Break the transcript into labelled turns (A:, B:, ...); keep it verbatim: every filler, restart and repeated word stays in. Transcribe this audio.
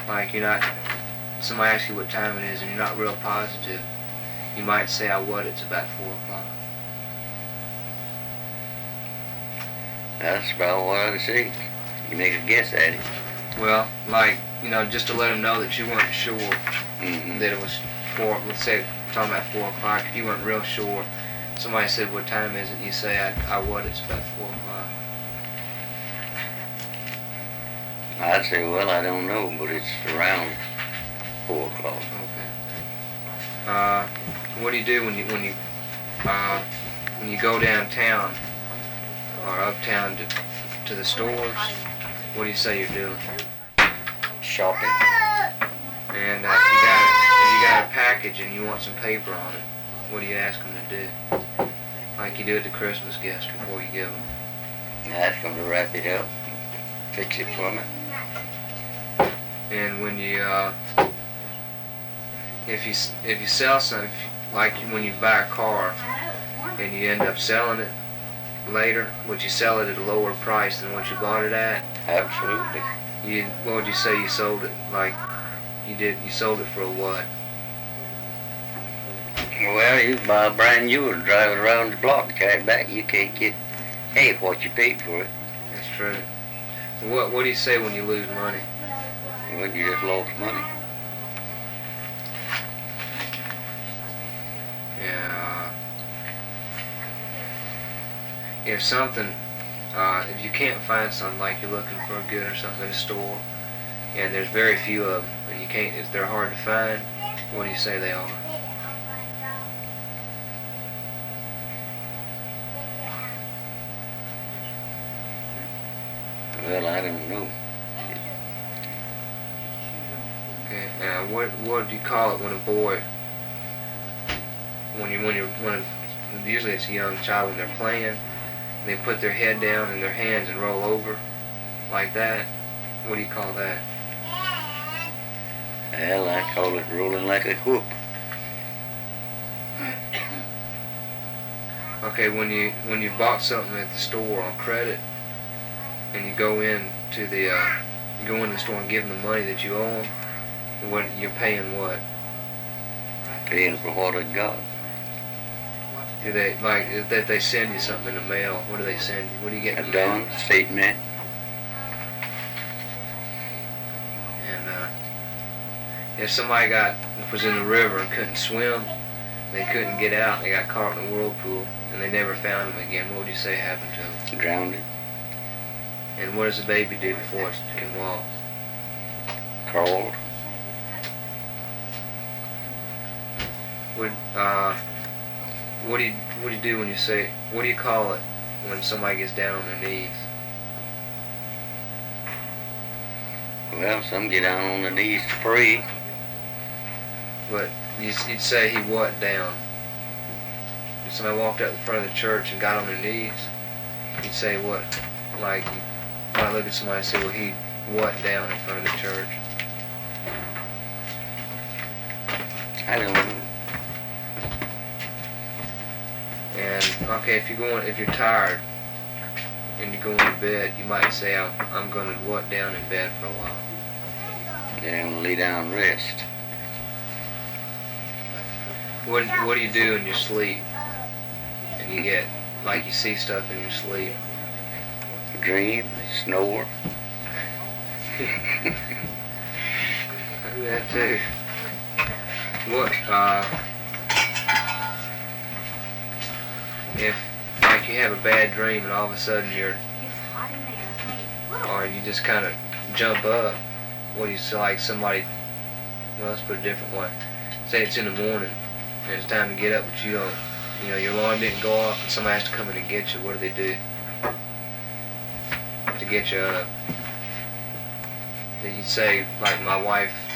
A: like you're not, somebody asks you what time it is and you're not real positive, you might say, I would, it's about four o'clock.
B: That's about what I would say. You make a guess at it.
A: Well, like, you know, just to let them know that you weren't sure
B: Mm-hmm.
A: that it was four, let's say, we're talking about four o'clock, if you weren't real sure, somebody said, what time is it? You say, I, I would, it's about four o'clock.
B: I'd say, well, I don't know, but it's around four o'clock.
A: Okay. Uh, what do you do when you, when you, uh, when you go downtown or uptown to, to the stores? What do you say you're doing?
B: Shopping.
A: And uh, if you got a, if you got a package and you want some paper on it, what do you ask them to do? Like you do at the Christmas gifts before you give them.
B: I ask them to wrap it up, fix it for me.
A: And when you, uh, if you if you sell something, like when you buy a car and you end up selling it later, would you sell it at a lower price than what you bought it at?
B: Absolutely.
A: You, what would you say you sold it, like, you did, you sold it for a what?
B: Well, you buy a brand new and drive it around the block and carry it back. You can't get half what you paid for it.
A: That's true. What, what do you say when you lose money?
B: Well, you just lost money.
A: Yeah. If something, uh, if you can't find something, like you're looking for a good or something in a store, and there's very few of them, and you can't, if they're hard to find, what do you say they are?
B: Well, I don't know.
A: Okay. Uh, what what do you call it when a boy, when you when you when usually it's a young child when they're playing, they put their head down in their hands and roll over like that? What do you call that?
B: Well, I call it rolling like a whoop.
A: Okay, when you when you bought something at the store on credit, and you go in to the uh, you go in the store and give them the money that you owe them, what you're paying what?
B: Paying for what I got.
A: Do they like if that they send you something in the mail? What do they send you? What do you get?
B: A done statement.
A: And uh, if somebody got was in the river and couldn't swim, they couldn't get out, they got caught in a whirlpool, and they never found them again, what would you say happened to them?
B: Drowned.
A: And what does a baby do before it can walk?
B: Crawled.
A: What uh, what do you what do you do when you say what do you call it when somebody gets down on their knees?
B: Well, some get down on their knees to pray.
A: But you'd say he what down? If somebody walked out the front of the church and got on their knees, you'd say what? Like, you might look at somebody and say, well, he what down in front of the church?
B: I don't know.
A: And, okay, if you're going, if you're tired and you're going to bed, you might say, I'm, I'm going to what down in bed for a while.
B: Down, lay down and rest.
A: What, what do you do in your sleep? And you get, like you see stuff in your sleep.
B: Dream, snore.
A: I do that too. What, uh, if, like you have a bad dream and all of a sudden you're, or you just kind of jump up, what do you say, like somebody, well, let's put it a different way. Say it's in the morning and it's time to get up, but you don't, you know, your alarm didn't go off and somebody has to come in and get you. What do they do to get you up? Did you say, like my wife